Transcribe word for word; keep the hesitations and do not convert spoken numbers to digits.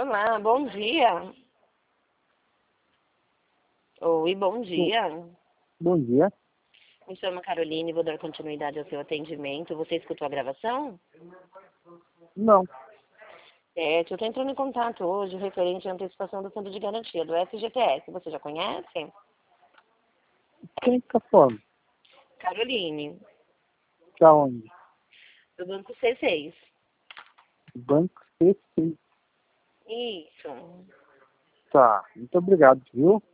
Olá, bom dia. Oi, bom dia. Bom dia. Me chamo Caroline, vou dar continuidade ao seu atendimento. Você escutou a gravação? Não. Certo, eu estou entrando em contato hoje referente à antecipação do fundo de garantia do F G T S. Você já conhece? Quem tá falando? Caroline, Da onde? do Banco C seis. Banco C seis. Isso. Tá. Muito obrigado, viu?